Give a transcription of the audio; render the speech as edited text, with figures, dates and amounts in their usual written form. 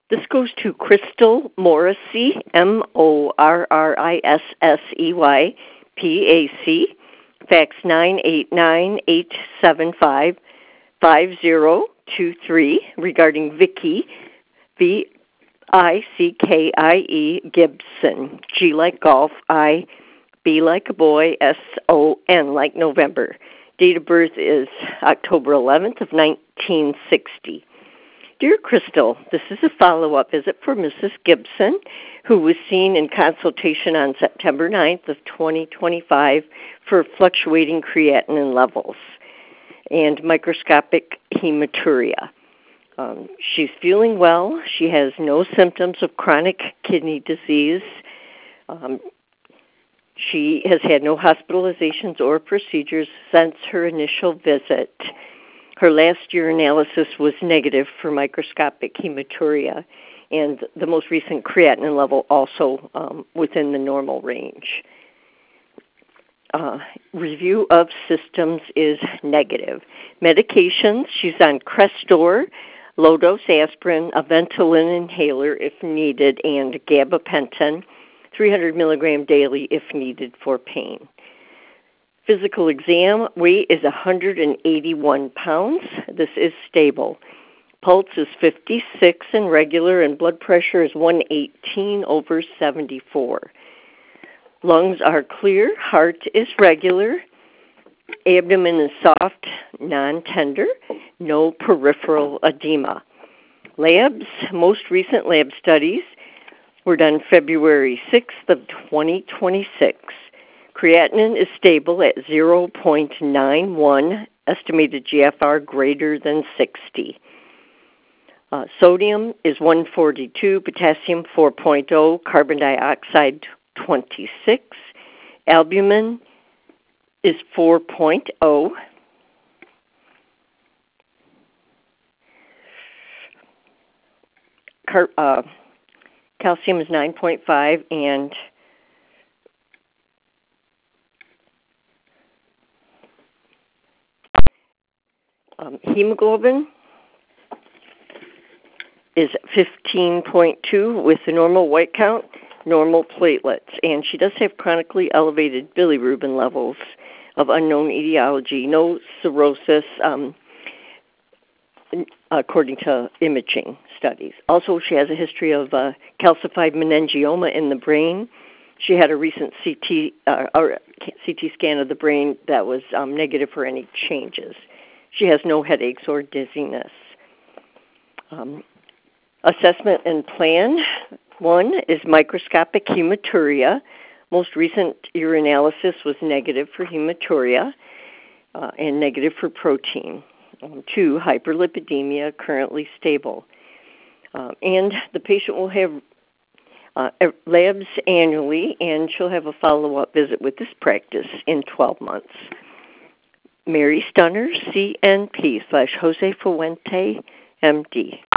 This goes to Crystal Morrissey, Morrissey, PAC, fax 989-875-5023 regarding Vickie, Vickie Gibson, G like golf, B like a boy, SON like November. Date of birth is October 11th of 1960. Dear Crystal, this is a follow-up visit for Mrs. Gibson, who was seen in consultation on September 9th of 2025 for fluctuating creatinine levels and microscopic hematuria. She's feeling well. She has no symptoms of chronic kidney disease. She has had no hospitalizations or procedures since her initial visit. Her last urinalysis was negative for microscopic hematuria, and the most recent creatinine level also within the normal range. Review of systems is negative. Medications, she's on Crestor, low-dose aspirin, a Ventolin inhaler if needed, and gabapentin, 300 milligram daily if needed for pain. Physical exam, weight is 181 pounds. This is stable. Pulse is 56 and regular, and blood pressure is 118/74. Lungs are clear. Heart is regular. Abdomen is soft, non-tender. No peripheral edema. Labs, most recent lab studies were done February 6th of 2026. Creatinine is stable at 0.91, estimated GFR greater than 60. Sodium is 142, potassium 4.0, carbon dioxide 26. Albumin is 4.0. Calcium is 9.5, and hemoglobin is 15.2 with the normal white count, normal platelets, and she does have chronically elevated bilirubin levels of unknown etiology, no cirrhosis, according to imaging studies. Also, she has a history of calcified meningioma in the brain. She had a recent CT scan of the brain that was negative for any changes. She has no headaches or dizziness. Assessment and plan. One is microscopic hematuria. Most recent urinalysis was negative for hematuria and negative for protein. Two, hyperlipidemia, currently stable. And the patient will have labs annually, and she'll have a follow-up visit with this practice in 12 months. Mary Stunner, CNP /Jose Fuente, MD.